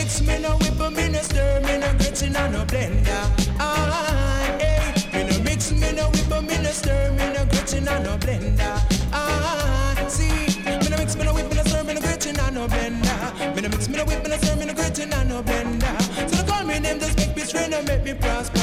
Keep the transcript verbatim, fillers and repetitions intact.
mix, me no whip, me no stir, me no grits in a no blender. Ah, hey. Me no mix, me no whip, me no stir, me no grits in a no blender. Ah, see. Me no mix, me no whip, me no stir, me no grits in a no blender. Me no mix, me no whip, me no stir, me no grits in a no blender. So they call me name, just make me strain and make me prosper.